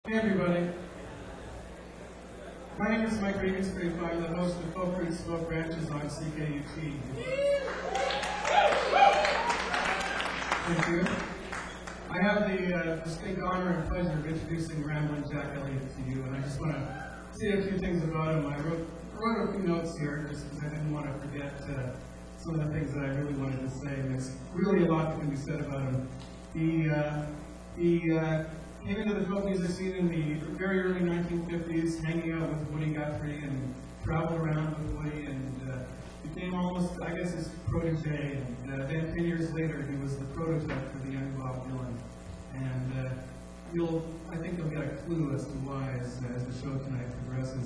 Hey everybody, my name is Mike Regenscrief. I'm the host of Folk Roots Folk Branches on CKUT. Thank you. I have the distinct honor and pleasure of introducing Ramblin' Jack Elliott to you, and I just want to say a few things about him. I wrote a few notes here just because I didn't want to forget some of the things that I really wanted to say, and there's really a lot that can be said about him. He came into the folk music scene in the very early 1950s, hanging out with Woody Guthrie and traveled around with Woody and became almost, I guess, his protege. And then 10 years later, he was the prototype for the young Bob Dylan. And I think you'll get a clue as to why as the show tonight progresses.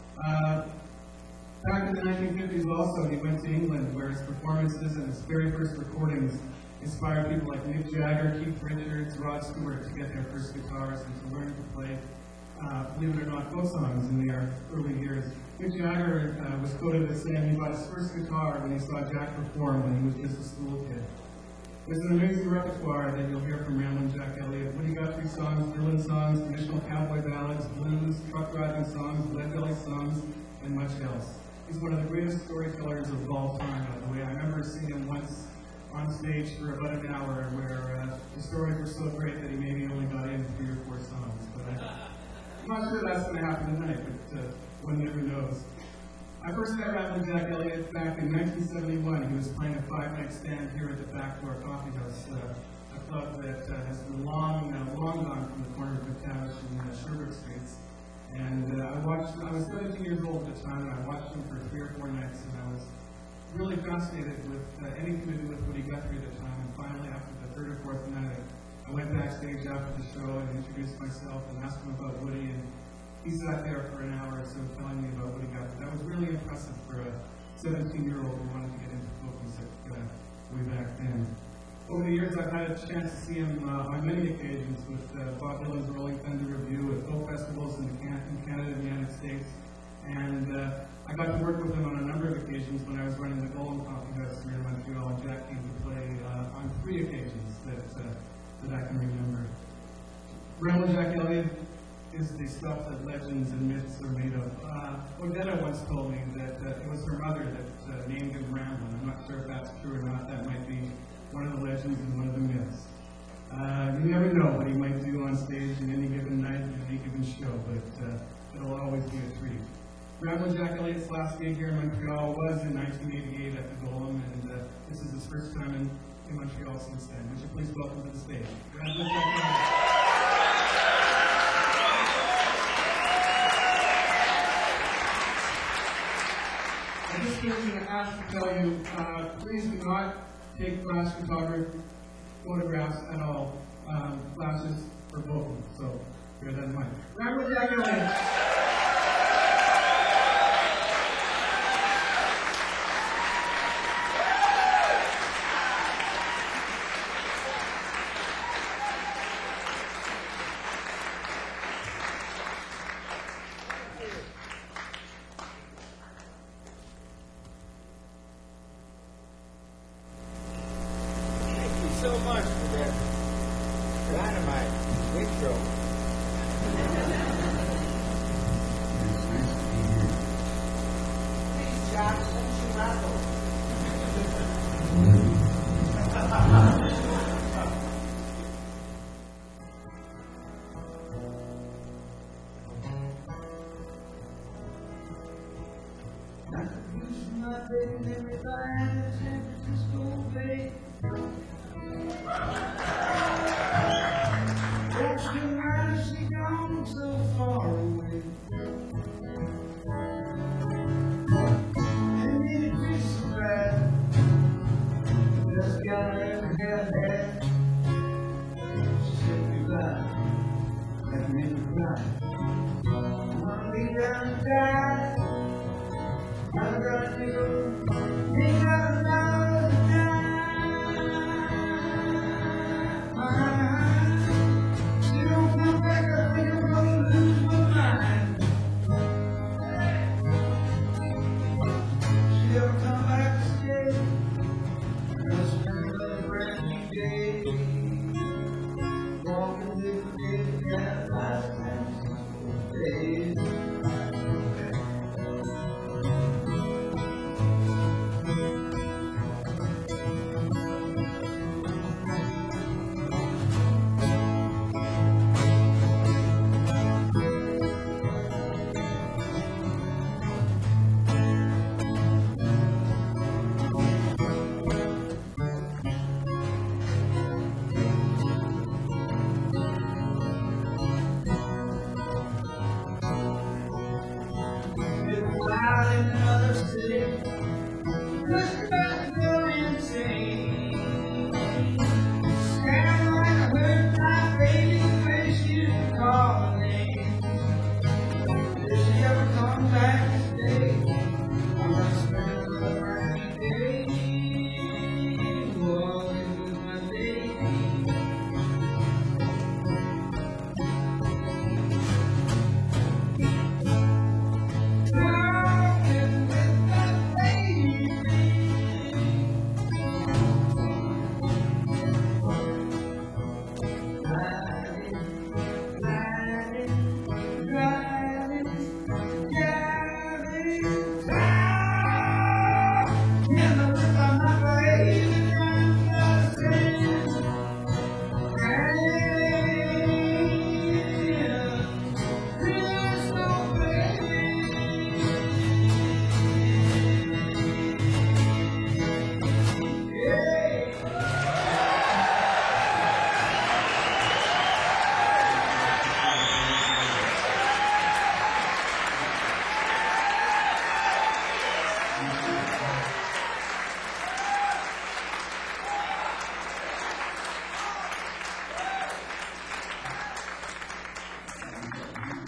Back in the 1950s also, he went to England where his performances and his very first recordings inspired people like Mick Jagger, Keith Richards, Rod Stewart to get their first guitars and to learn to play, believe it or not, folk songs in their early years. Mick Jagger was quoted as saying he bought his first guitar when he saw Jack perform when he was just a school kid. There's an amazing repertoire that you'll hear from Ramblin' Jack Elliott. Woody Guthrie songs, Dylan songs, traditional cowboy ballads, blues, truck driving songs, lead-belly songs, and much else. He's one of the greatest storytellers of all time, by the way. I remember seeing him once on stage for about an hour where the stories were so great that he maybe only got in 3 or 4 songs. But I'm not sure that's going to happen tonight, but one never knows. I first met Ramblin' Jack Elliott back in 1971. He was playing a 5-night stand here at the Backdoor Coffee House, a club that has been long gone from the corner of McTavish and Sherbrooke Streets. And I was 17 years old at the time, and I watched him for 3 or 4 nights, and I was really fascinated with anything to do with Woody Guthrie at the time. And finally, after the 3rd or 4th night, I went backstage after the show and introduced myself and asked him about Woody. And he sat there for an hour or so telling me about Woody Guthrie. That was really impressive for a 17-year-old who wanted to get into folk music way back then. Over the years, I've had a chance to see him on many occasions with Bob Dylan's Rolling Thunder Review at folk festivals in Canada and the United States. And I got to work with him on a number of occasions when I was running the Golden Coffee House here in Montreal, and Jack came to play on 3 occasions that I can remember. Ramblin' Jack Elliott is the stuff that legends and myths are made of. Odetta once told me that it was her mother that named him Ramblin'. I'm not sure if that's true or not. That might be one of the legends and one of the myths. You never know what he might do on stage in any given night, in any given show, but it'll always be a treat. Ramblin' Jack Elliott's last gig here in Montreal was in 1988 at the Golem, and this is his first time in Montreal since then. Would you please welcome to the stage, Ramblin' Jack Elliott. I'm just going to ask to tell you, please do not take flash photographs at all. Flashes are vocal, so bear that in mind. Ramblin' Jack Elliott. So much for that dynamite intro. Please, Jack, let you rattle. My baby, everybody in San Francisco Bay. She gone so far away. And it feels so bad. Just got her in her head. She said goodbye. That made me cry. I'm gonna be down and die. I'm gonna do. Ain't got another time. Walking with the big cat last night.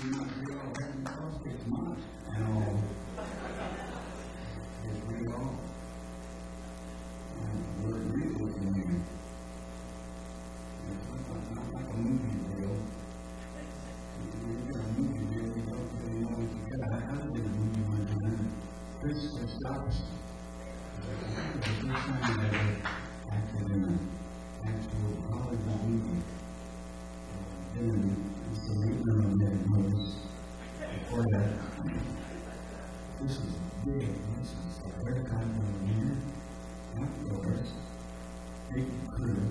not real all that cost it's much. And all. It's real all. And the word real is in here. It's not like a movie reel. You get a movie reel, you don't really know what you got. I did a movie one time. Chris stops. The first time I ever acted in an actual Hollywood movie. And so we were on that notice before that. This is big. This is the third time I'm here. Outdoors. Big crew.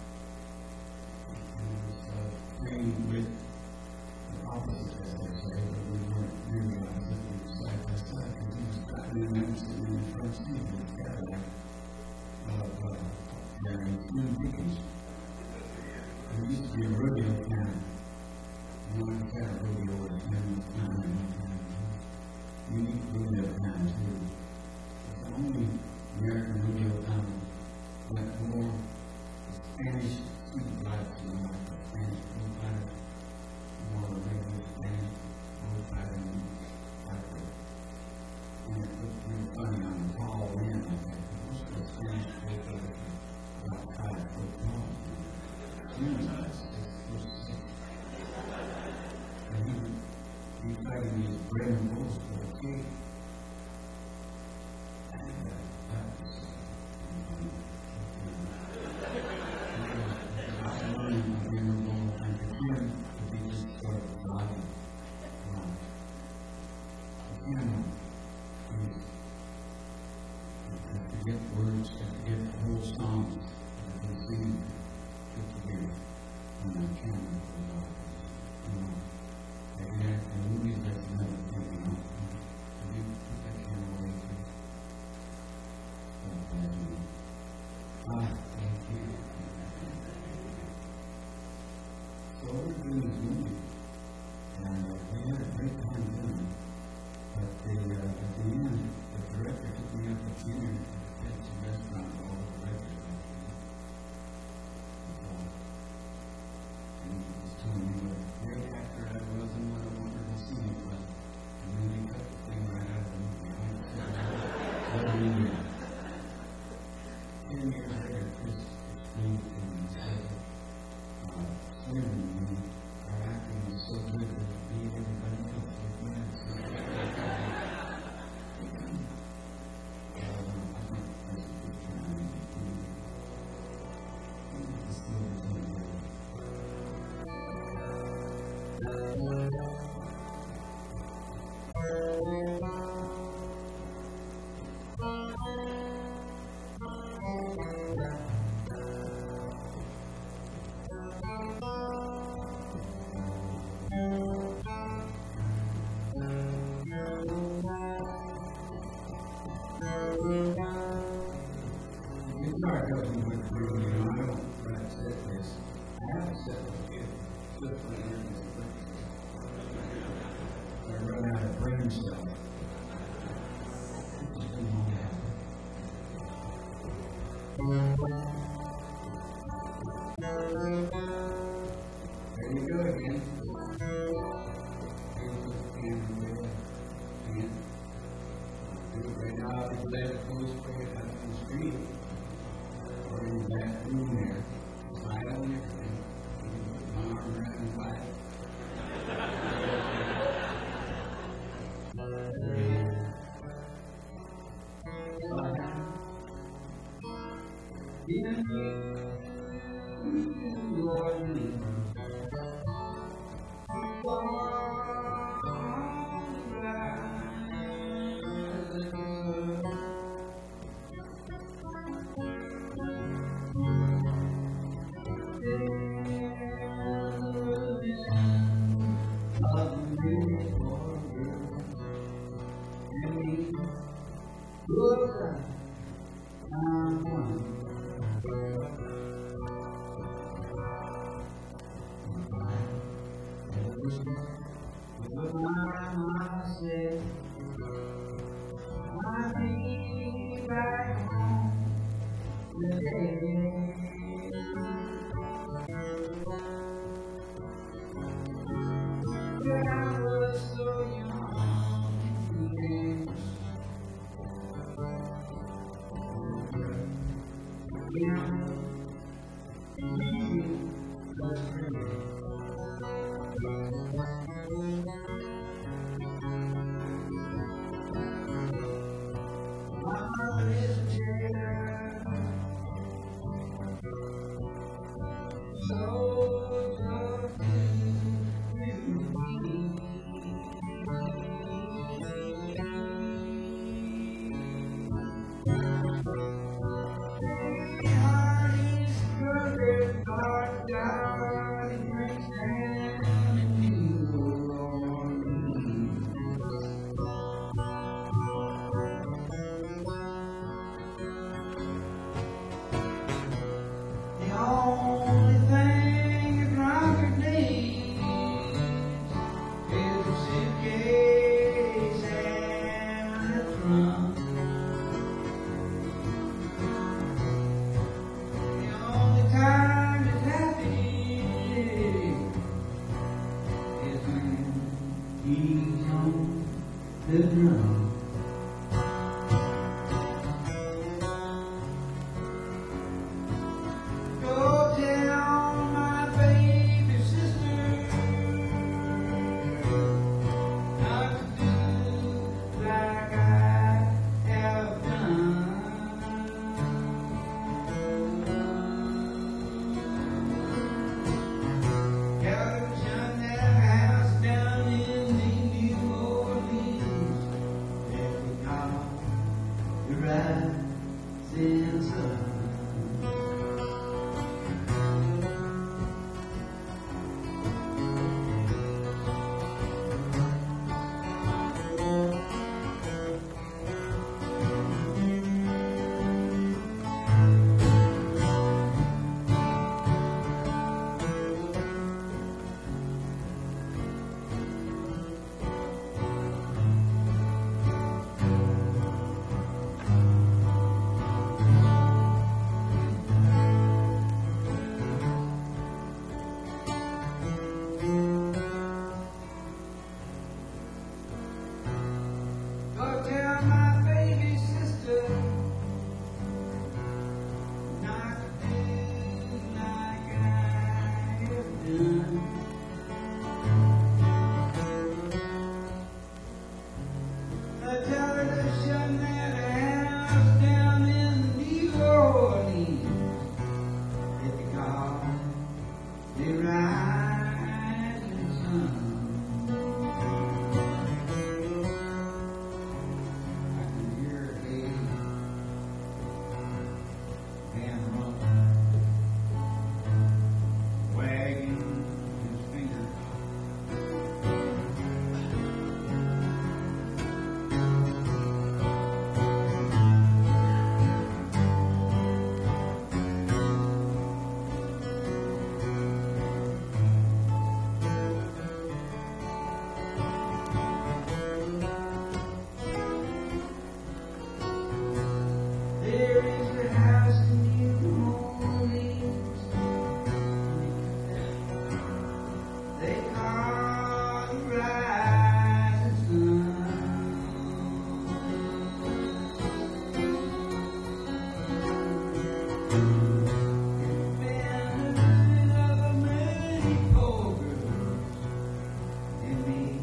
And trained with the opposite, as they say, but we weren't realizing that we were side by side because he was driving and I was sitting in the front seat of the Cadillac of Twin Peaks. There used to be a rodeo town. And I had a rodeo at the time. Unique rodeo town, too. It's the only American rodeo town that more Spanish speaking blacks than Spanish speaking blacks, more regular Spanish old fighting after. And it looked really funny on the tall land like that. Most of the Spanish people are about 5 foot tall. Humanize it. And he fighting these brave bulls for the king. And that was get words, get whole songs that they sing together on the camera. They act in movies that's never taken off. So you put that camera away too. Thank you. So we're doing this movie, and we had a great time doing it. But at the end, the director took me up to dinner. It's a restaurant all over the restaurant. And he was telling me what a great actor I was and what a wonderful scene it was. And then they cut the thing right out of the movie. What do you mean? 10 years later, Chris explained to me and said, Slim, our acting was so good that it made everybody else look mad. There you go again. Right now, if you let it go straight out to the street, or in that room there, slide on everything. You can put my arm around his back. was so young again. Yeah, he was great. My mother is a jailer, so tough to me. He's on the drum. Go tell my baby sister not to do like I have done. Tell her to shut that house down in New Orleans. Let me call the rising sun. Go tell my baby sister not to do like I have done. Tell her to shut that house down in New Orleans. Let me call the rising sun. I can hear a man wagging his finger. There is a house in New Orleans they call the rising sun. It's been a visit of many poor girls and me.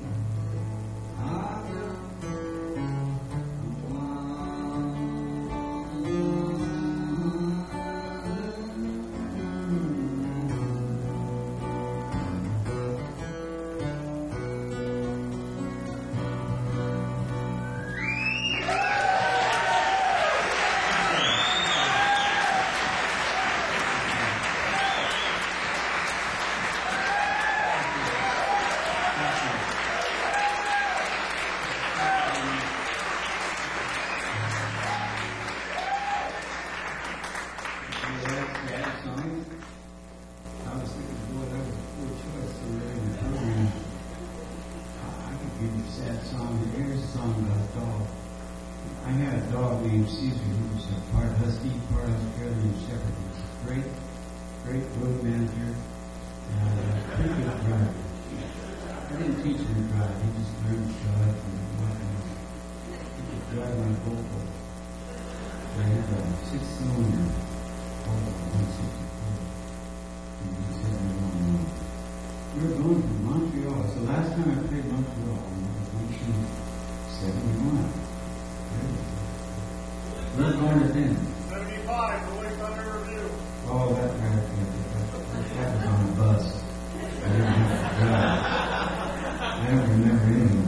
Sad song. I was thinking, boy, that was a poor choice so early in the program. I could give you a sad song, but here's a song about a dog. I had a dog named Caesar who was a part husky, part Australian shepherd. He was a great road manager and a pretty good driver. I didn't teach him to drive. He just learned to drive and whatnot. He could drive my Volvo. I had a 6-cylinder Volvo 164. And he said, "You're going to Montreal." So last time I played Montreal was 1971. We're going to then. 75, the Lake Thunder Review. Oh, that was on a bus. I didn't have to drive. I don't remember anything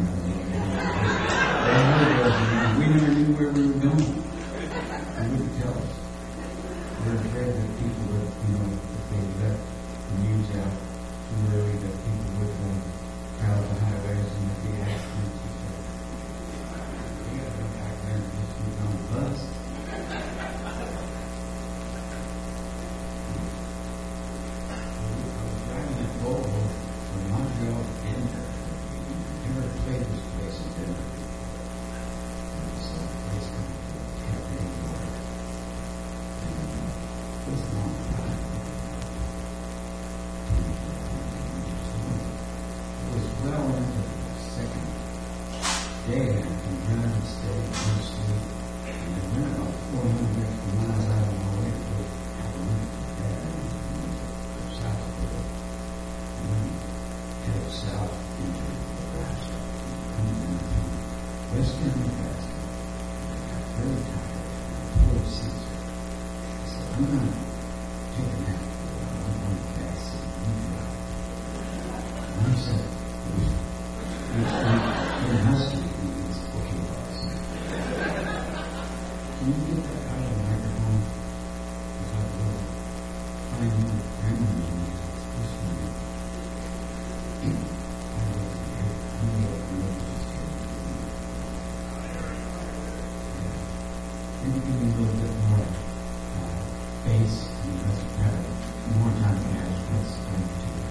about it. We never knew where we were going. They wouldn't tell us. We're afraid that people would, if they let the news out too early, that people would crowd the highways and there'd be accidents and stuff. We got to go back there and just move on the bus. Driving that Volvo from Montreal to Denver. Never played this place in Denver. It's a place called Cafe York. It was a long time. It was well into the second day after driving steady, no sleep. And I went about 400 extra miles out of my way to go south of it. And then head south into Nebraska. Coming down to western Nebraska. I got very tired. I pulled seats. I said, "I'm going to take a nap for a while. I'm going to back seat. You drive." And I said, "You're husky." He goes, "Okay, boss." Can you get that out of the microphone? Because I will find you memories in this minute. Maybe give me a little bit more bass and let's have more time to ask what's going to do.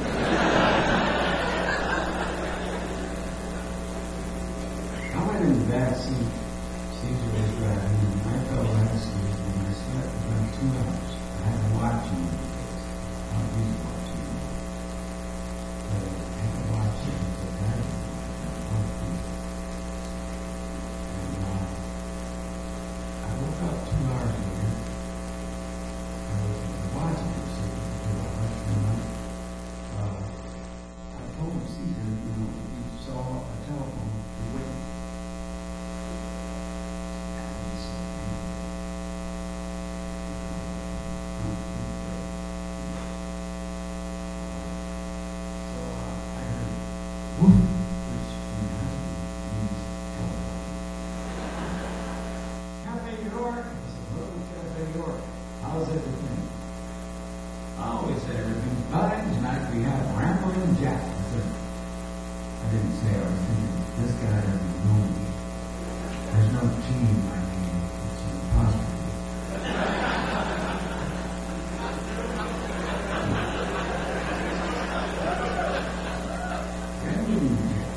I went in the back seat. Caesar was driving, and I fell asleep, and I slept for about 2 hours. I had a watch in my face. I don't use a watch anymore. But I had a watch in the battery. And I woke up 2 hours later. I was watching it, so I told Caesar, he saw a telephone, he waited. Cafe York. I said, "Hello, Cafe York. How's everything?" "Oh," he said, "everything's fine. Tonight we have Ramblin' Jack." I didn't say. I was thinking, this guy doesn't know me. There's no T in my name. It's an apostrophe. Ramblin' Jack.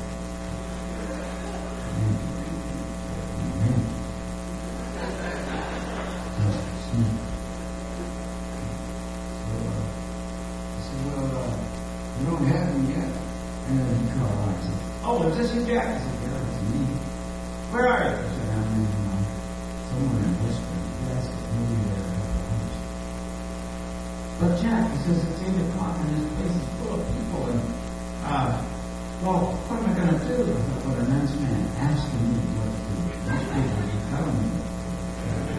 You don't have him yet. And then he called out and said, "Oh, is this you, Jack?" I said, "Yeah, it's me." "Where are you?" I said, "I'm in somewhere in Western." Yes, maybe there are a couple of hours. "But Jack," he says, "it's 8 o'clock and this place is full of people and, well, what am I going to do?" I thought, what a nice man asking me what to do. Most people would be telling me what to do.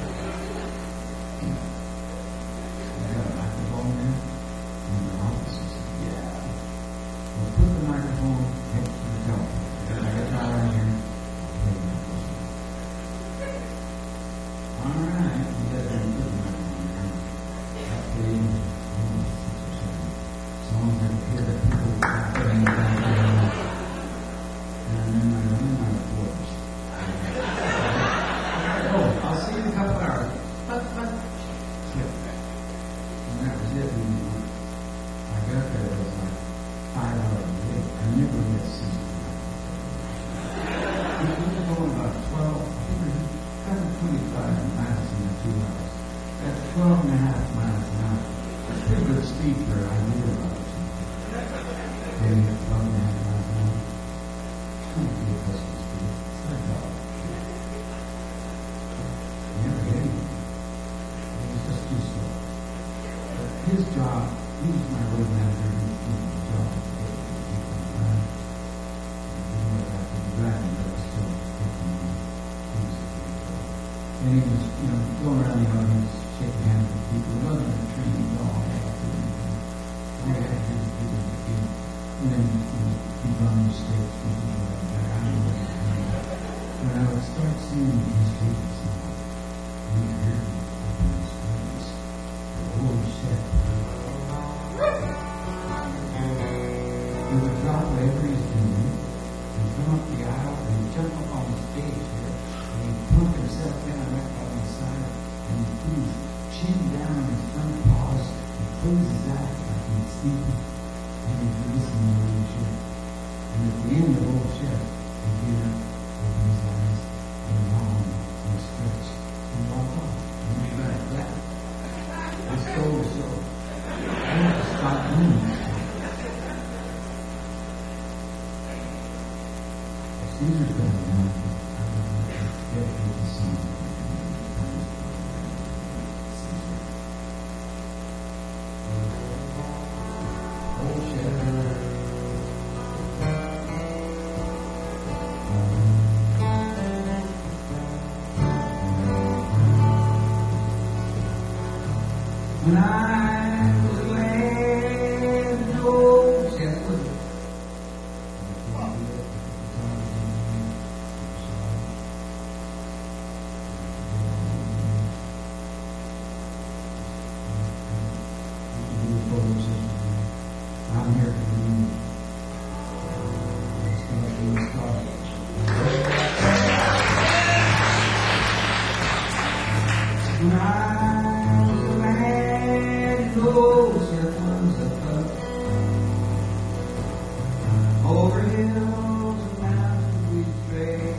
I got a microphone there in the office. He said, "Yeah. Well, put the microphone next to the telephone. I got my guitar right here. Play the microphone." All right. He got there and put the microphone there. I played 6 or 7 songs I could hear that people were playing back there. And then I ran out of words. And he was, going around the audience, shaking hands with people. He wasn't a trained dog. All he had to do was do what he did. And then he'd run the stage with people like that. I don't know what he did. When I would start singing his favorite song, you could hear him open his eyes. Holy shit. He would drop whatever he's doing and come up the aisle and jump up on the stage here and he'd pump himself down right by my side and he'd put his chin down on his front paws and close his eyes like he was sleeping and he'd listen to the whole shit. And at the end of the whole shit, he'd get up, open his eyes, and yawn and stretch and walk off. And he'd be like that. I stole the show. I had to stop doing that. Caesar's going down. I would dedicate the song to Oh, Shepherd. When I was a lad, an old shepherd. I'm here for you. When I was a lad, those was a pup. Over hills and mountains we stray.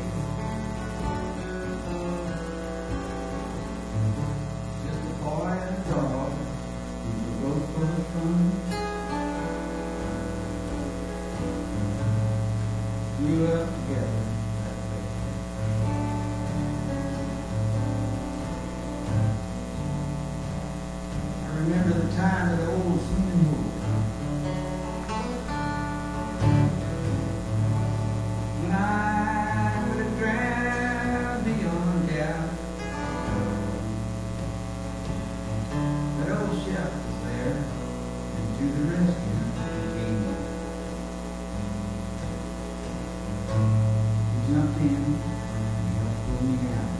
Just a boy and a dog, we were both full of fun. Grew up together that way. I remember the time of the old swimming pool. When I would have drowned beyond doubt. That old chef was there, and to the rescue he came. He jumped in and helped pull me out.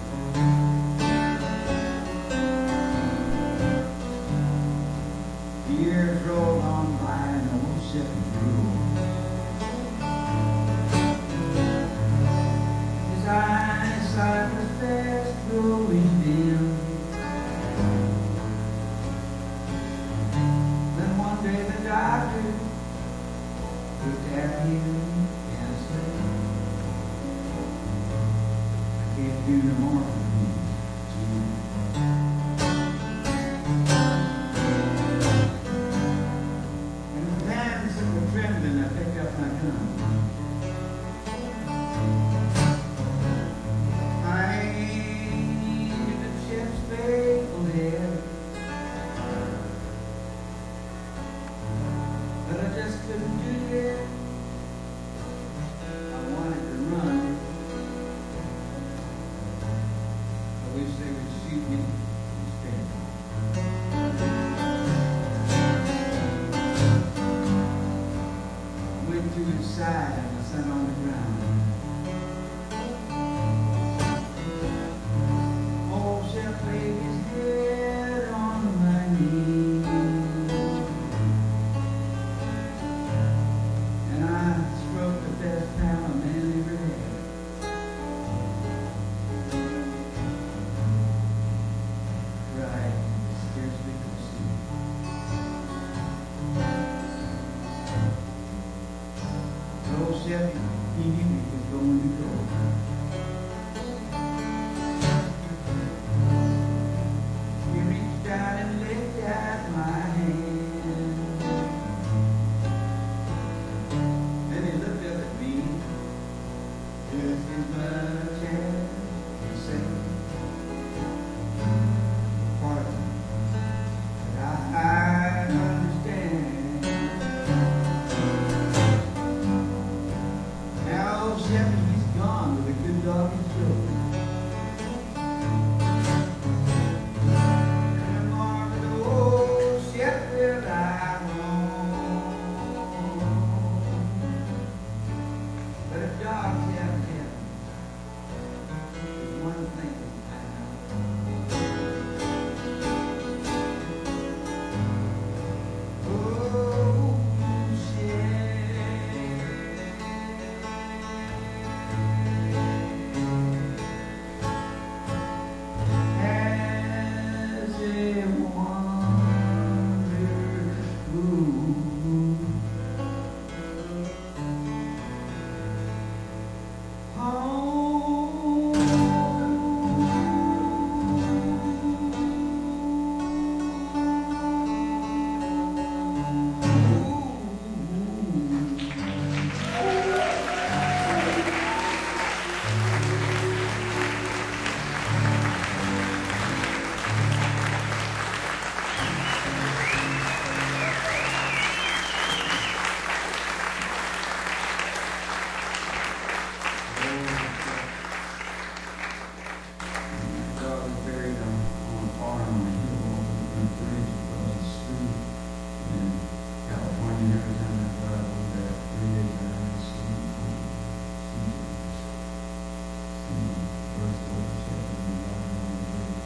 The years rolled on by and the old ship grew. His eyesight was fast growing dim. Then one day the doctor looked at him and said, I can't do no more for you, Jim. And with hands that were trembling, I picked up my gun. I aimed at the ship's faithful head, but I just couldn't do it. I wanted to run. I wish they would shoot me instead. I went to his side and I sat on the ground. Old chef laid his head on my knee, and I stroked the best pal a man ever had. Cried, scarcely could see. The old chef, he knew he was going to go. He reached out and licked at my hand. Then he looked up at me just as much as he said, pardon, but I understand. Now old Shepherd, he's gone with a good dog and show. jobs you have to have. There's one thing I know. Oh, has a wonderful dog is buried on a farm on a hill over the bridge across the street in California. Every time I drive over that bridge, I see birds overshadowing the water on the bridge.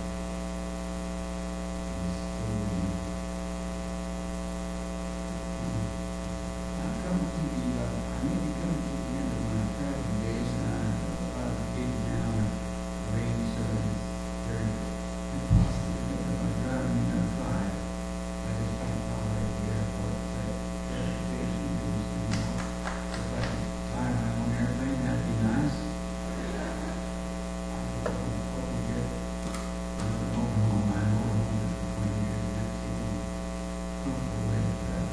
I'm coming to the, I need to come to the end of my traveling days, and I'm getting down and rain, so it's very impossible to get up. I'm driving in a flight. I just can't tolerate the airport. That station goes anymore. If I could fly my own airplane, that'd be nice. I hope we get another motorhome. I motorhomed it for 20 years, and that's the only comfortable way to travel.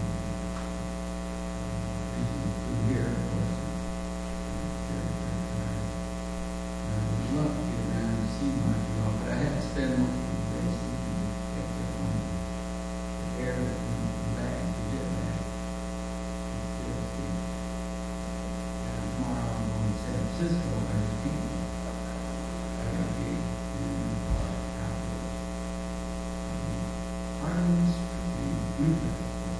Through here, of course, it's very, very tiring. I would love to get around and see much of all, but I had to spend most of the day sleeping to get on the air that lag, the jet lag. Still sleep. And tomorrow I'm going to San Francisco as a team. I got to be in the park outdoors. Artemis Rubin.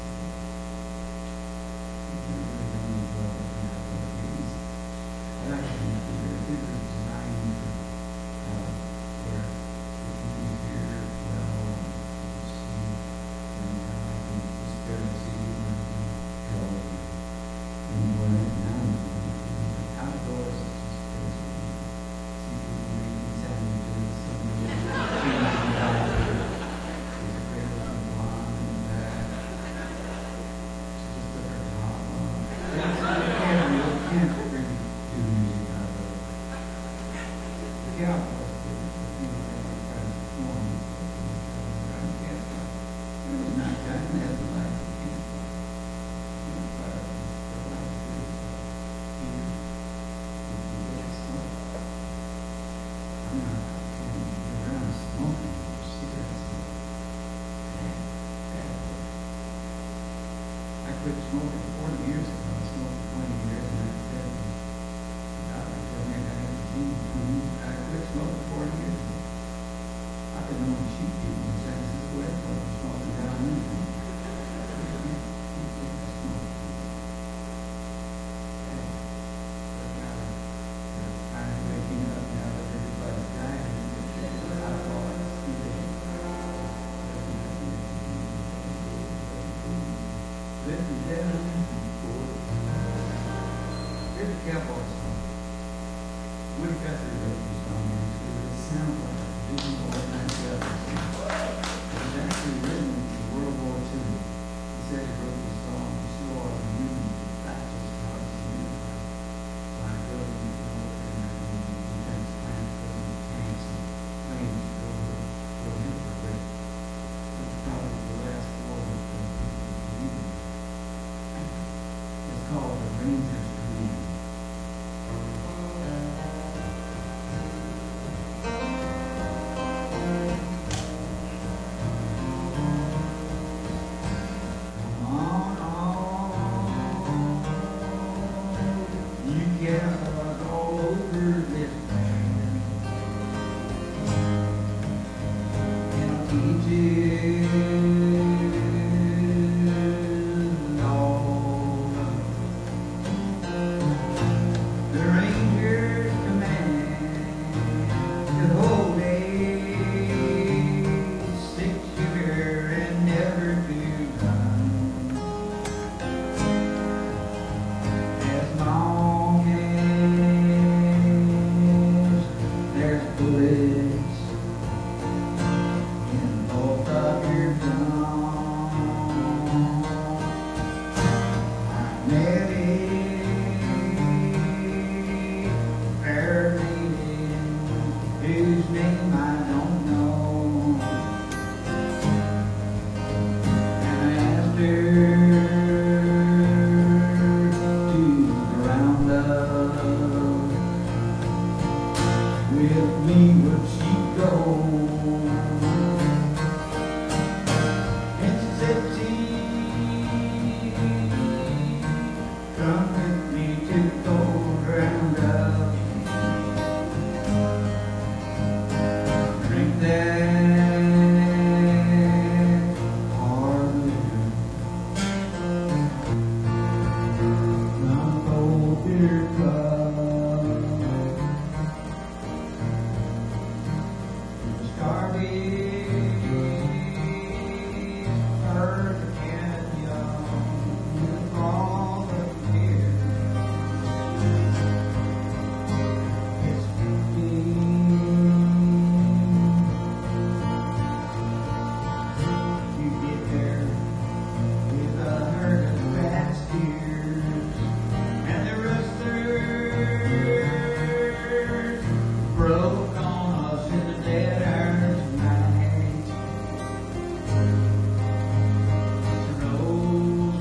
I quit smoking 40 years ago. I smoked for 20 years and I said, God, they told me I got nicotine. I quit smoking 40 years ago. I didn't know what sheep people in San Francisco Airport were smoking down there. Waking up now that everybody's dying. Here's the cowboy song. Woody Guthrie wrote this song, and it sounds like a beautiful organized song. It was actually written in World War II. He said he wrote this song to show all the Union fascist cause in America. By building defense plants, building tanks and planes to go Hitler with. It was probably the last war that people believed in. It's called the Rangers Command. Come on, with me would she go? And she said, "Gee, come with me to Gold Roundup. Drink that hard liquor, some cold beer cup. Started Hurricane Young all the year. It's 15. You get there with a herd of fat steers, and the rustlers broke on us in the dead hours of night. The rose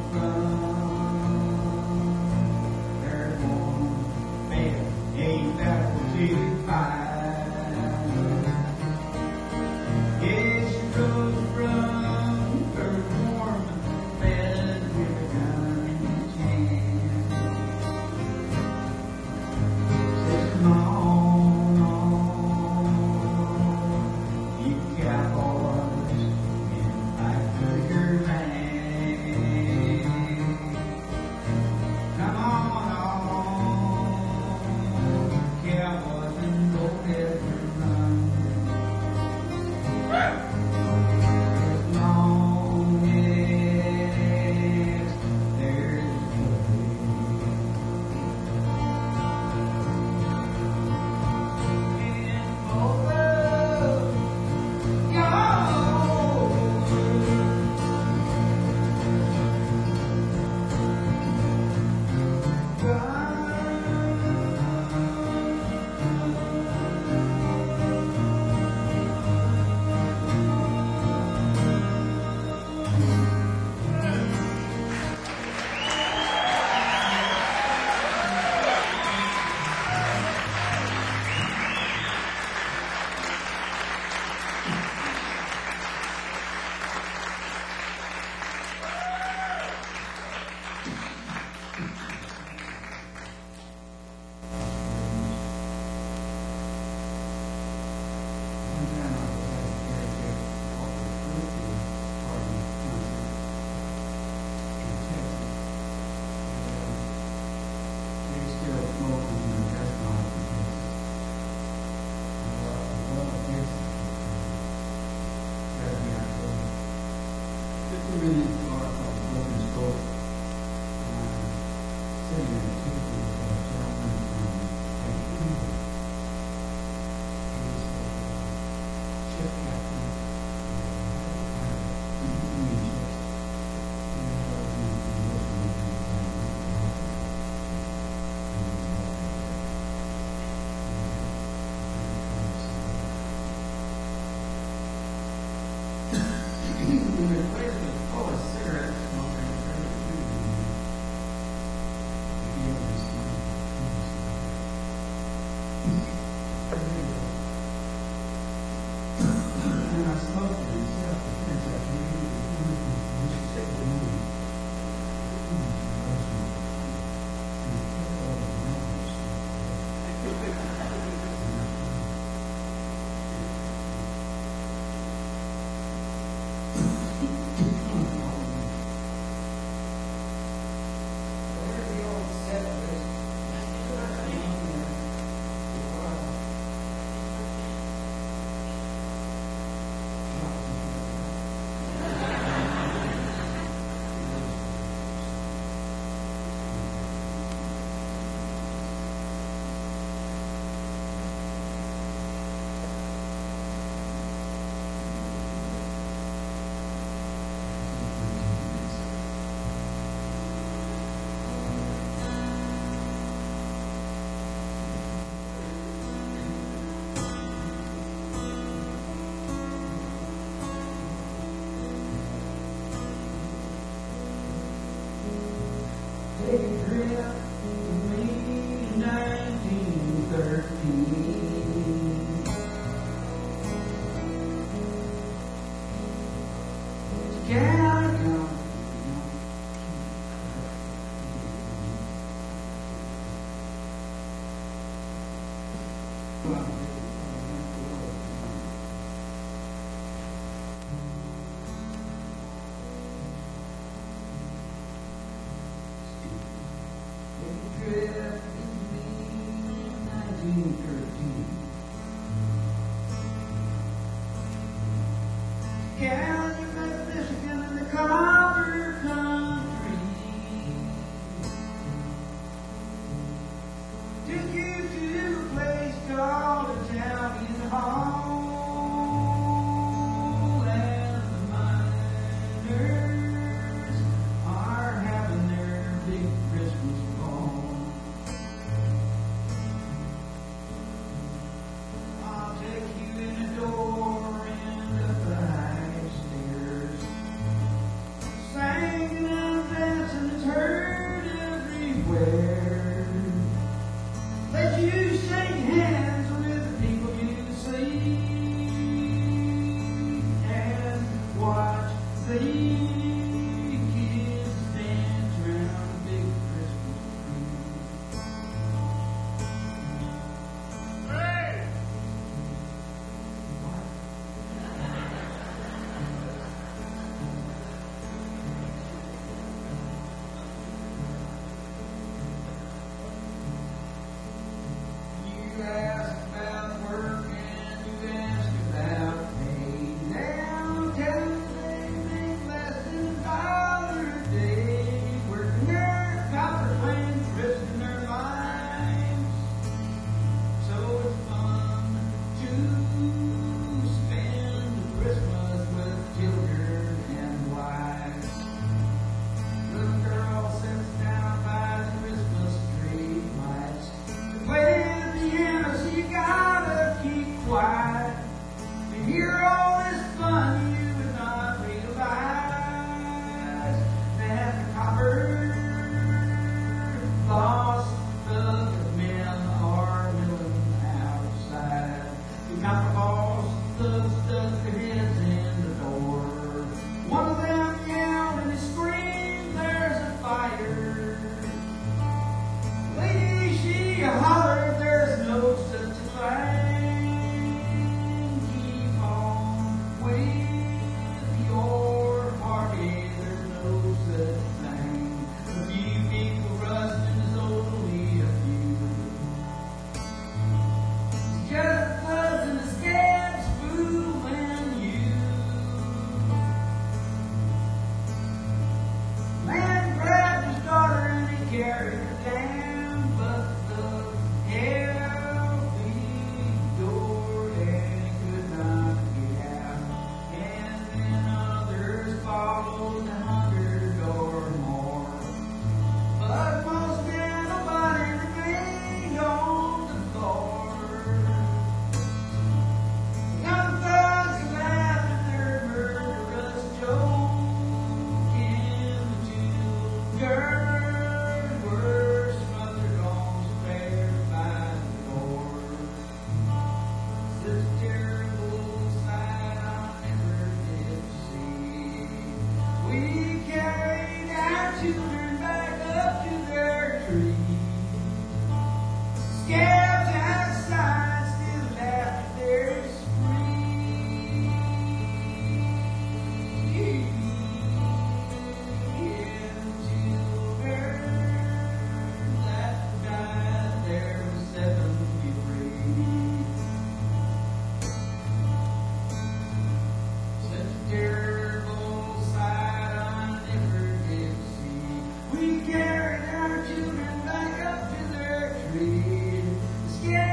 from their warm bed ain't battle to fight. Yes, she rose from her warm bed with a gun in his hand. Says, "Come on, you cowboys, and fight for your land. Come on, cowboys, and don't ever run. As long as there's and for Take a trip to me, 1913. We carried our children back up to their tree. Scared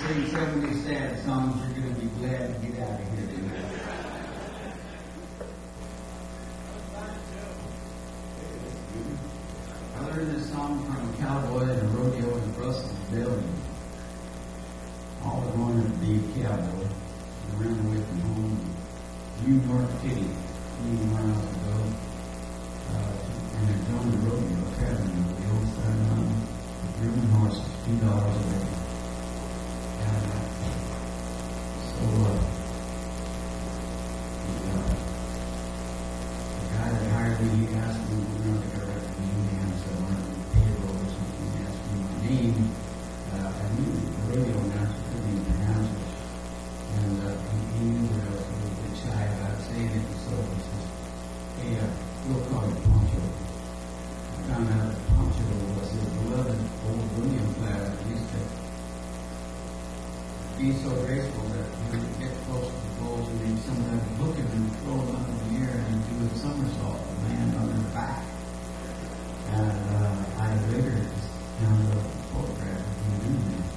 sing 70 sad songs, you're going to be glad to get out of here tonight. I learned this song from a cowboy in a rodeo in Brussels, Belgium. All I wanted to be a cowboy. I ran away from home. New York City, 80 miles ago. And I joined the rodeo academy with the old side mountain. Grooming horses, $2 a day. The guy that hired me, he asked me, we're going to go recommend me, and so I went to payroll or something. He asked me my name. I knew the rodeo announcer couldn't even pronounce it. And he knew that I was a little bit shy about saying it, so he says, hey, we'll call you Poncho. I found out that Poncho was his beloved old William Platt. He used to be so graceful that he would get close to the bulls and they'd sometimes look at him and throw him up in the air and do a somersault and land on their back. And I later just found a photograph of him doing that.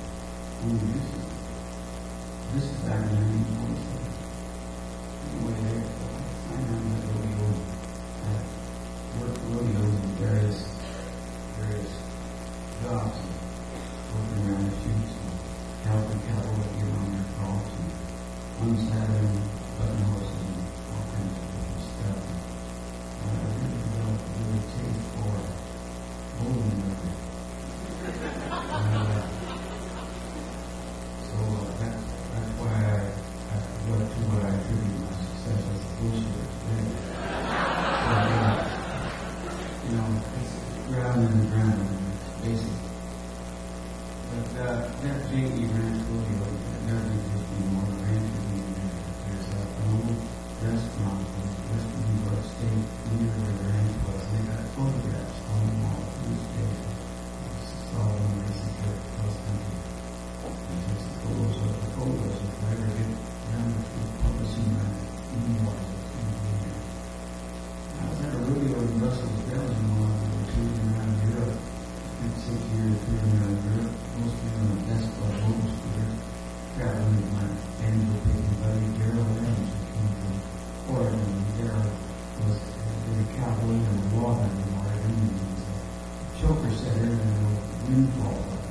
This is back in 1947. Anyway, I found that rodeo. I worked rodeos in various jobs, working around the shoots. Helping cattle get on their crops and unsaddling button horses and all kinds of different stuff. I really developed a really taste for bowling liquor. That's why I went to what I attribute my success as a bullshitter today. It's ground in the ground, it's basic. But that J.E. Ranch rodeo, there would just be more ranch rodeo. There's an old restaurant in Western New York State near where the ranch was. They got photographs on the wall to this day. I saw them recently across country. And just the photos of if I ever get around to publishing my memoirs, it's going to be there. I was at a rodeo in Brussels, Belgium while we were touring around Europe. Spent 6 years touring around Europe. Mostly on the Vespa motor scooter, traveling with my banjo-picking buddy, Daryl Adams, who came from Oregon. Daryl was a cowboy in the water in Oregon, and he was a choker setter and a windfall putter.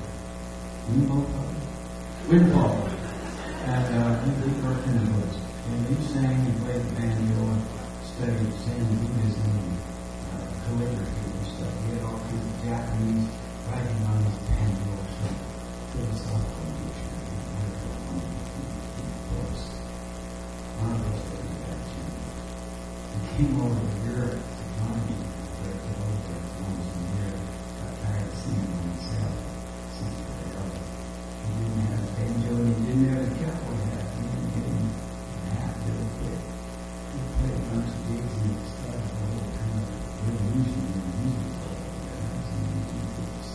Windfall. And he worked in the woods. And he sang and played the banjo and studied Zen Buddhism and calligraphy and stuff. He had all kinds of Japanese writing on his banjo or something. Philosophical nature and wonderful books. One of those that he got to. He came over to Europe to join me for the old days. When I was in Europe, got tired of singing by himself. Singing for the other. He didn't have a banjo and he didn't have a cowboy hat. He didn't get him a hat really quick. He played a bunch of gigs and started a whole kind of revolution in the music world. That was in 1956.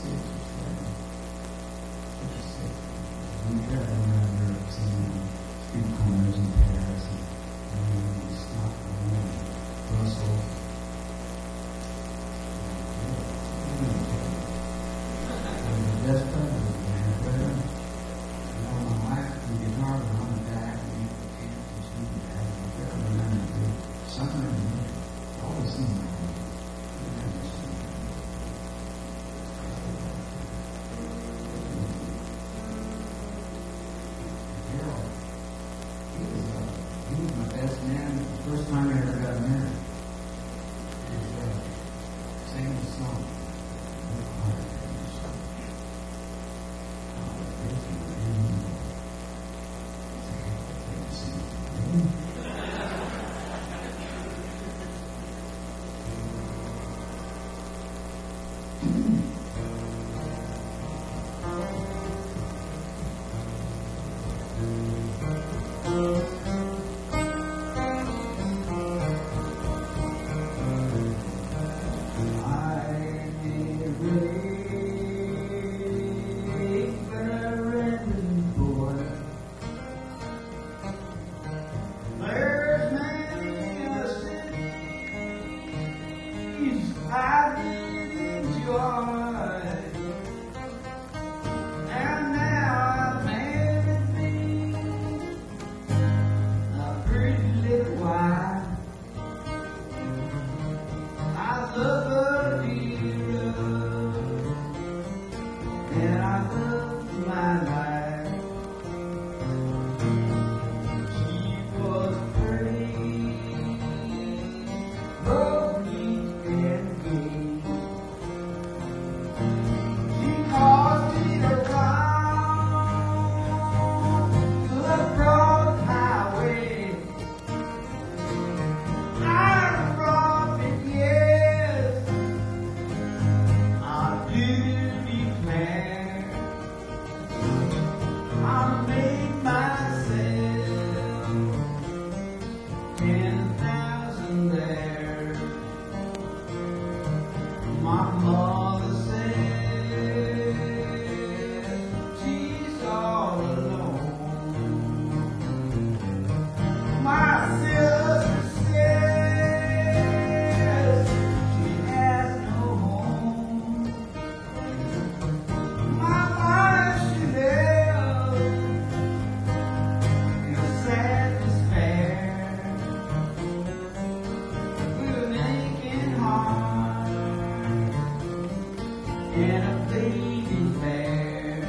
baby fair.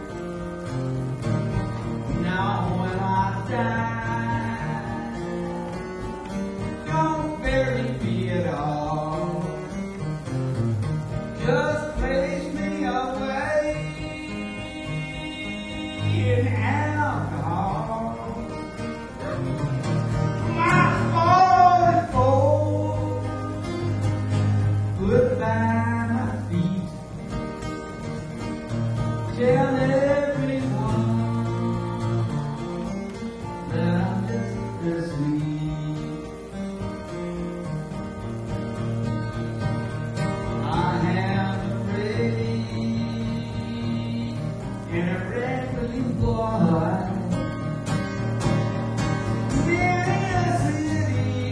Now when I die, don't bury me at all. Just place me away in alcohol. My 44 goodbye my feet. Tell everyone that I'm just as sweet. I have a pretty and a regular boy. Yes, it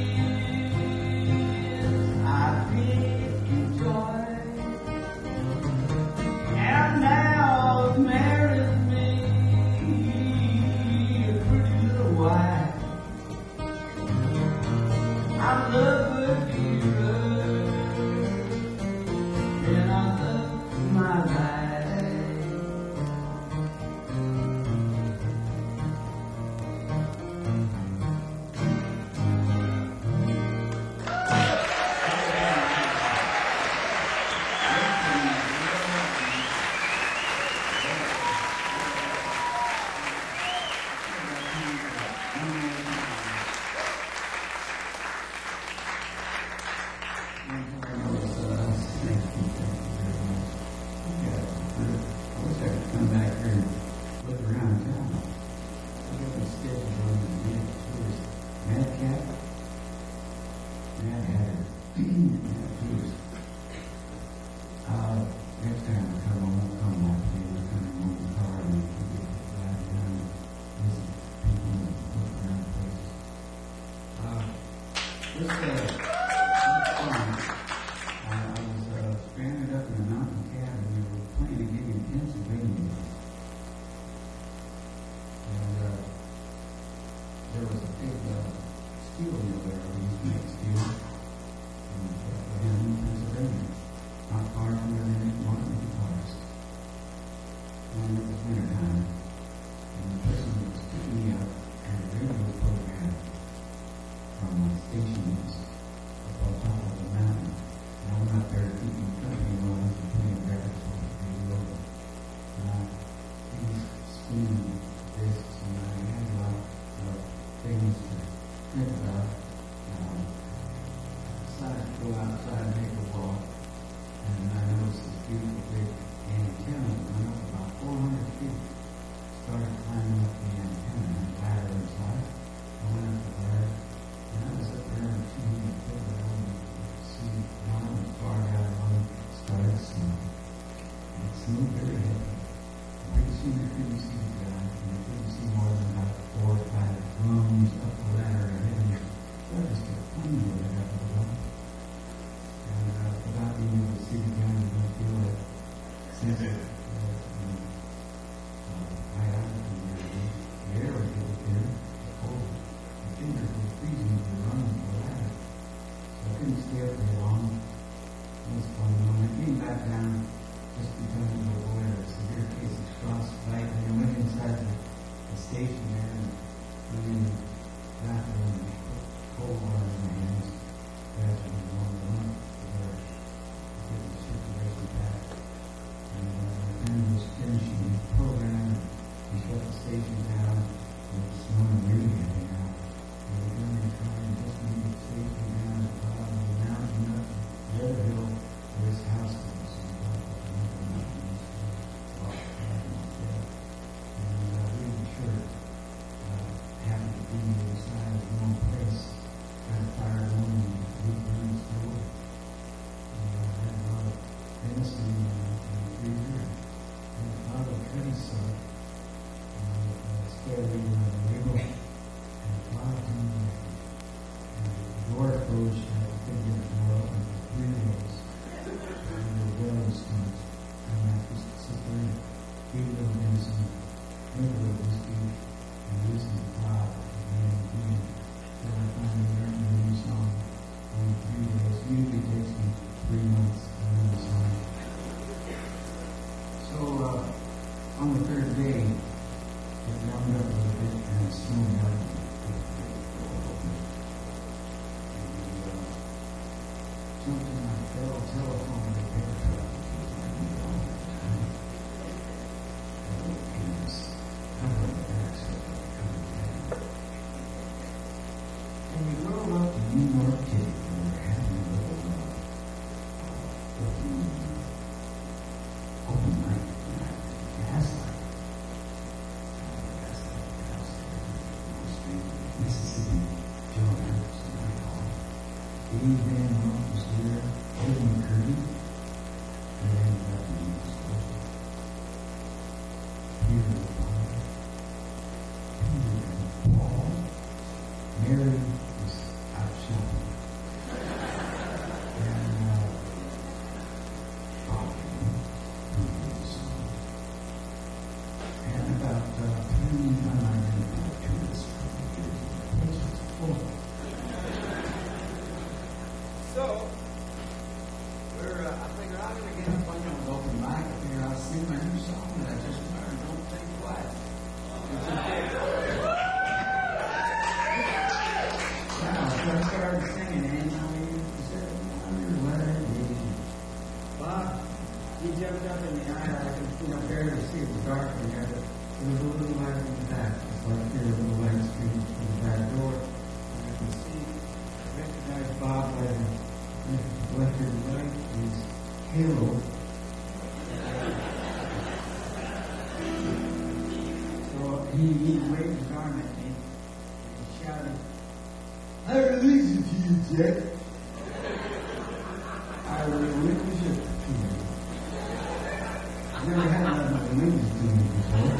is. I feel joy. And now married me a pretty little wife. I love her dearer than I love my life. Next time I come, I won't come like you. We're going to move the car and we can get the flag down and visit people and look around places. This summer, I was stranded up in a mountain cabin. We were playing a gig in Pennsylvania. And there was a big steel mill there. We used to make steel in Pennsylvania. Not far from where they make Martin guitars. And it was winter time. And the person that was picking me up had a radio program from my station up on top of the mountain. And I went out there to keep me company while I was playing records on the radio. And he was spinning discs, and I had a lot of things to think about. I decided to go outside and make a walk. And I noticed this beautiful big antenna that went up about 400 feet. Started climbing up the antenna and ladder inside. I went up the ladder, and I was up there in 200 feet. I wanted to see down as far down the road. Started snowing. And it snowed very heavy. And pretty soon I couldn't see the guy, and I couldn't see more than about 4 or 5 rooms up the ladder ahead of me. So I just kept climbing right up the road. And without being able to see the ground, you don't feel like sensitive. My eyes were really, the air was really thin, cold. My fingers were freezing to run the ladder. So I couldn't stay up very long. It was fun. When I came back down, just because of the boy had a severe case of frostbite, and I went inside the station there and went in the bathroom and put cold water in my hands. Gradually warmed them up. Get the situation back. And when I was finishing his program, he shut the station down. It was snowing really heavy now. And we were going to try and just move the station down at the bottom of the mountain up the other hill where his house was. So we got up the mountain and walked down instead. And we were sure happened to be inside of one place, trying to fire one and wood burning stove. And I had a lot of venison in the freezer. And a lot of on the third day, it warmed up a little bit and it snowed out. Something like Bell Telephone and paper truck. And we drove up to New York City and we were having a little open night gaslight. Mississippi, Joe Anderson, I call him. Dave Van Rock was there, Eddie McCurdy, and then Dr. East Coast. Peter O'Connor, Peter and Paul. Mary was out shopping. And Bob, who was the son. And about 3 unidentified tourists from New Jersey. The place was full. So, I figure I'm going to get up on your open mic. I figure I'll sing my new song that I just learned, Don't Think Twice. So I started singing, and I said, I wonder what I did. Bob, he jumped up in the aisle. I could barely see it was dark in there, but there was a little light in the back. It's like there was a little light streaming from the back door. And I could see, recognize Bob by the electric light, his halo. So he waved his arm at me and he shouted, I release it to you, Jack. I relinquish it to you. I've never had nothing relinquished to me before.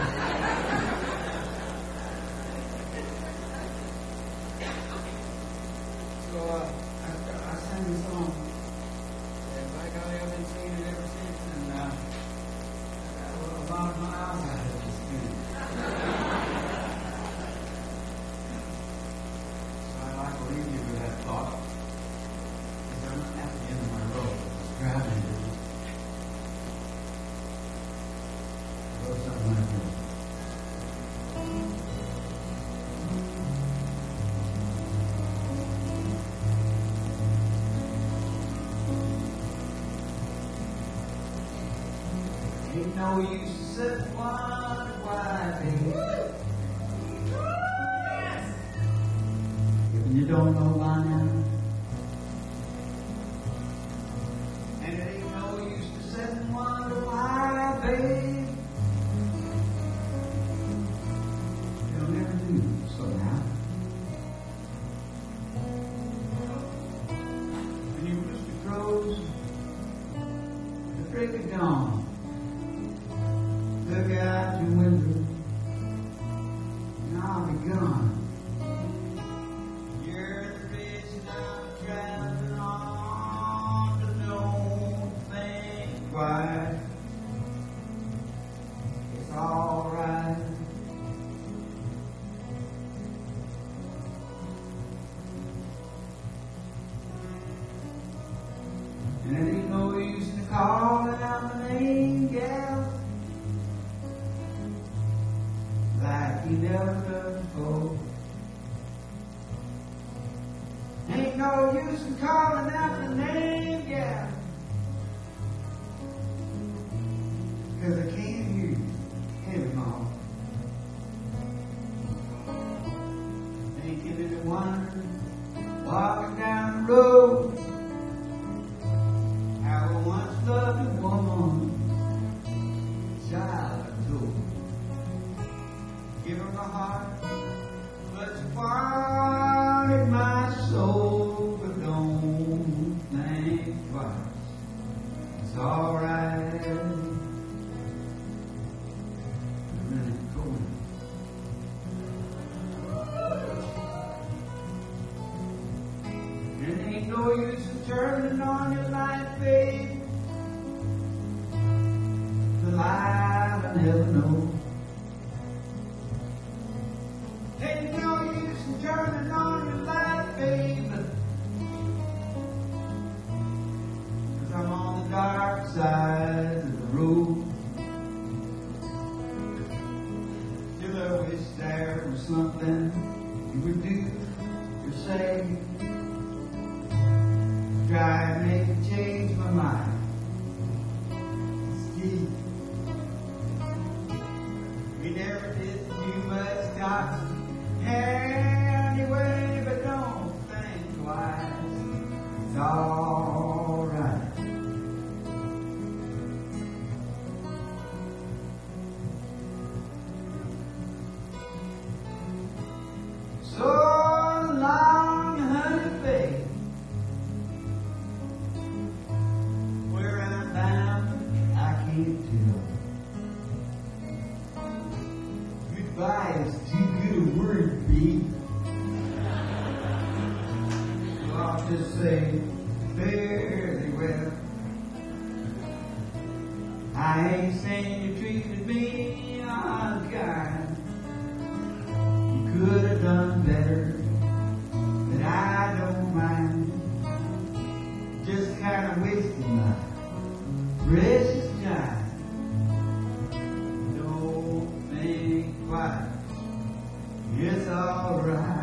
So I sang the song. And by golly, I've been singing it ever since, and I got a lot of miles out of this thing. I'd like to leave you with that thought. Because I'm at the end of my road. I was driving to I wrote something like this. Ain't no use to sit and wonder why, baby. If you don't know why now. And it ain't no use to sit and wonder why, baby. You'll never do somehow. When you rooster crows at the break of dawn, look out your window, and I'll be gone. You're the reason I'm traveling on, but don't think twice. It's alright. And it ain't no use to calling out my name, gal, like you never done before. Ain't no use in calling out the name, gal, 'cause I can't hear you anymore. Thinking and wondering, walking down the road, how I once loved a woman, child adored. Give her my heart, but you wanted my soul, but don't think twice. It's alright. Really cool. It ain't no use in turning on your light, babe. The light I never know. Ain't no use in turning on your light, babe, 'cause I'm on the dark side of the road. something you would do or say, try to make me change my mind. Steve, we never did do much talking anyway, but don't think twice. It's all right. So long, honey, babe. Where I'm bound, I can't tell. Goodbye is too good a word, babe. So I'll just say fairly well. I ain't saying you treated me unkind. Could have done better, but I don't mind. Just kind of wasting my precious time. Don't think twice, it's alright.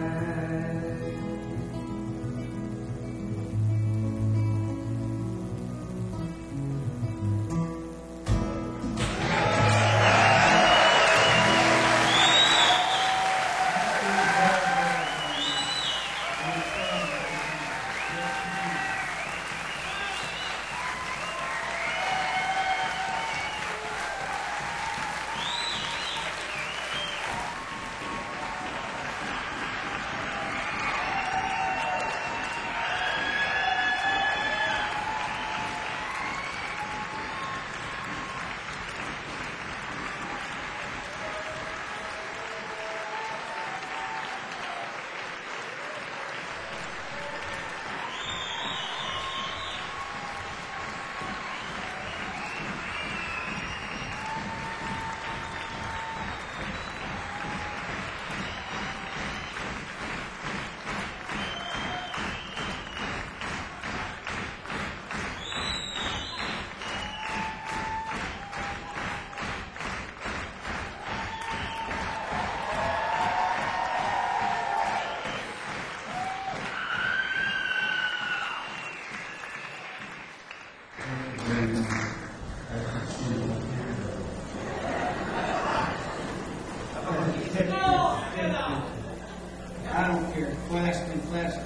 I don't care. Plastic.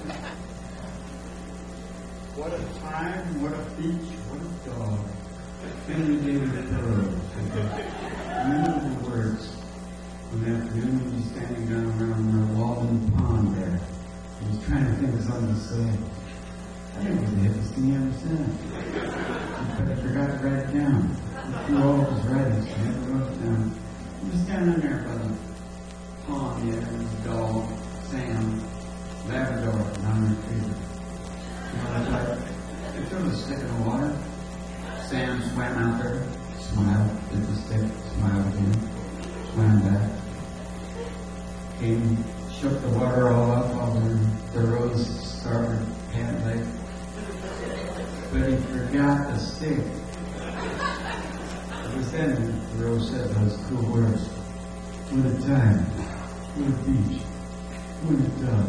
What a time, what a beach, what a dog. Family day with the pillows. Remember the words. One afternoon he was standing down around the Walden Pond there. He was trying to think of something to say. I didn't really have to see him since. But I forgot to write it down. He threw all his writings, so I never wrote it down. He was standing there by the pond there with his dog, Sam, Labrador, non-retriever. You know, I thought, they threw the stick in the water. Sam swam out there, smiled, did the stick, smiled again, swam back. Came, shook the water all up over the rose starboard pant leg. But he forgot the stick. It was then the rose said those cool words. What a time, what a beach, what a dog.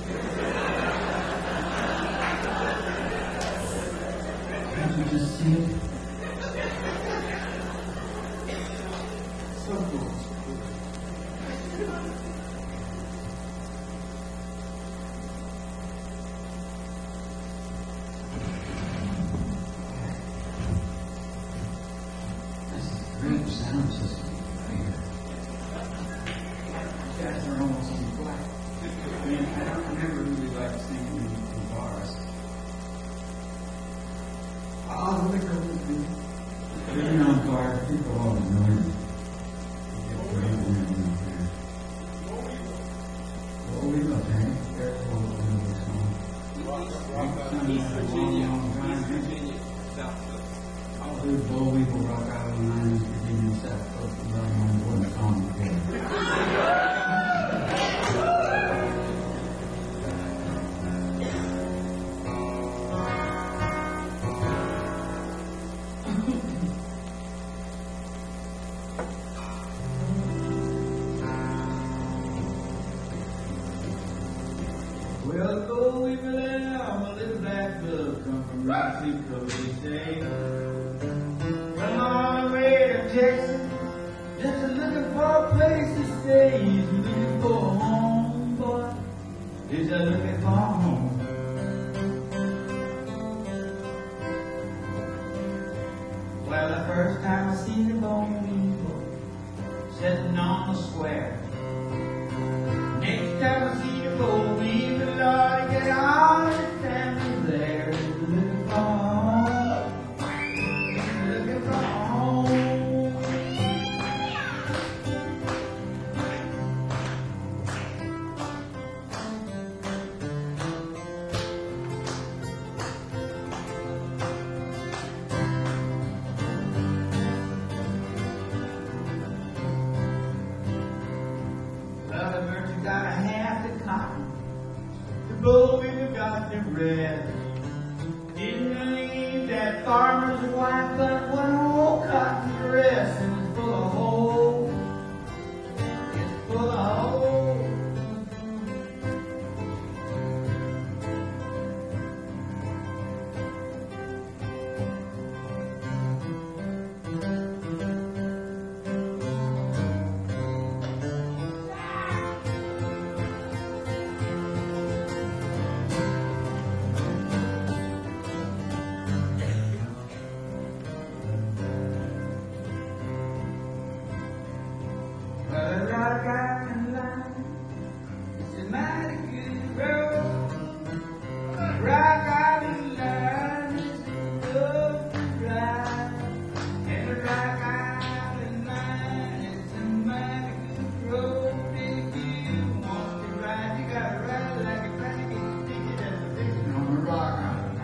Can't you just see it? So cool. This is a great sound system right here. You guys are almost in black. I mean, I never really liked singing in bars. Oh, look at me. Being on bar, people always know me. Get great women here. What we look at, careful what we look I'll do Boll Weevil Rock Out of the 90s, Virginia South Coast, and I'm on board the song again. Well, go we will have a little black dove come from Mexico, they say. Come on the way to Texas, just looking for a place to stay. He's looking for a home, boy. He's just looking for a home. Well, the first time I seen the Bone Weevil sitting on the square. Next time I see the Bone Weevil, Lord, get all the family there. Looking for home, looking for home. Well, the merchant got a half the cotton, the Bone Weevil got the rest. Didn't believe that farmer's wife got one whole cotton dress, and it's full of holes. It's full of holes. Well, the rock island line, it's a mighty good road. Rock island line is a good ride. And the rock island line is a mighty good road. If you want to ride, you gotta ride like a train. Get your ticket and fix it on the rock island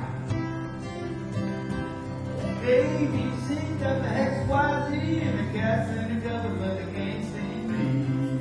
line. Baby, sing up the XYZ and the cats in the cover, but they can't see me.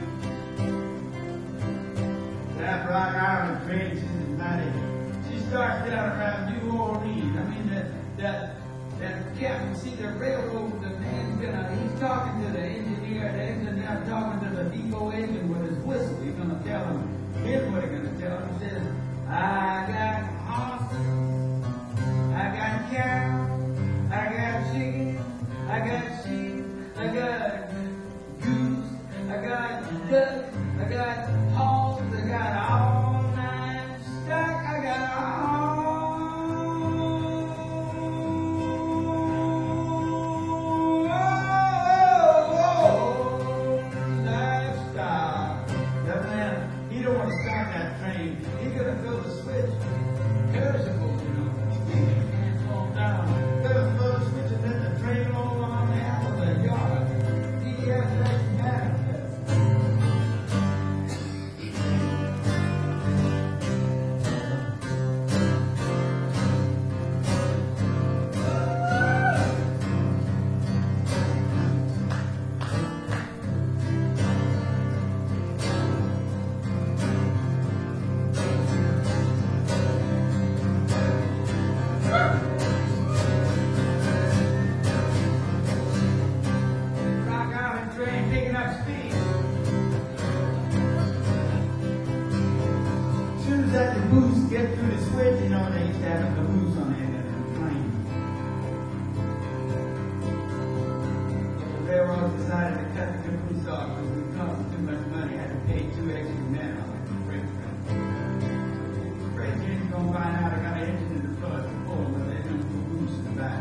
That Rock Island train, she's mighty. She starts down around New Orleans. I mean, that captain, see the railroad, the man's he's talking to the engineer, the engineer talking to the depot agent with his whistle. He's gonna tell him, here's what he's gonna tell him. He says, I got horses, I got cows, I got chicken, I got sheep, I got goose, I got duck, I got hogs, I got all nine stock, I got all livestock. That man, he don't want to stop that train. He's gonna fill the switch. Perishable, you know. He can't slow down. Gonna fill the switch and let the train roll on out of the yard. He has that manifest. Rock Island train picking up speed. Soon as that caboose get through the switch, you know, they used to have a caboose on the end of the train. The railroad decided to cut the caboose off because it was costing too much money. Had to pay 2 extra men on it. The freight train. The freight train's gonna find out I got an engine in the front to pull, but there's no caboose in the back.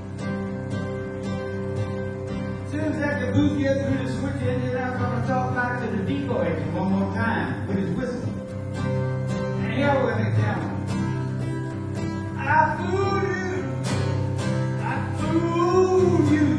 As soon as that caboose gets through the switch engine, I'm gonna talk back to the depot agent one more time with his whistle. And here we're gonna tell him, I fooled you. I fooled you.